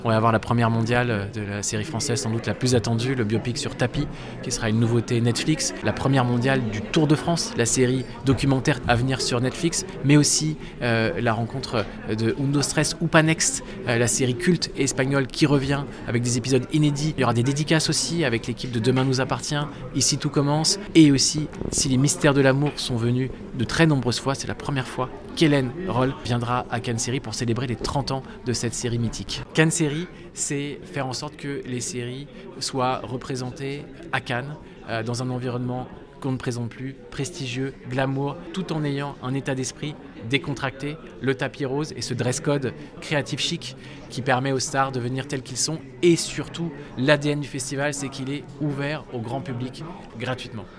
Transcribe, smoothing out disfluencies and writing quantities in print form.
On va avoir la première mondiale de la série française, sans doute la plus attendue, le biopic sur Tapi, qui sera une nouveauté Netflix. La première mondiale du Tour de France, la série documentaire à venir sur Netflix, mais aussi la rencontre de Undo Stress Upa Next, la série culte espagnole qui revient avec des épisodes inédits. Il y aura des dédicaces aussi avec l'équipe de Demain nous appartient, Ici tout commence, et aussi Si les mystères de l'amour sont venus de très nombreuses fois, c'est la première fois qu'Hélène Roll viendra à Cannes Série pour célébrer les 30 ans de cette série mythique. Cannes Série, c'est faire en sorte que les séries soient représentées à Cannes, dans un environnement qu'on ne présente plus, prestigieux, glamour, tout en ayant un état d'esprit décontracté, le tapis rose et ce dress code créatif chic qui permet aux stars de venir tels qu'ils sont. Et surtout, l'ADN du festival, c'est qu'il est ouvert au grand public gratuitement.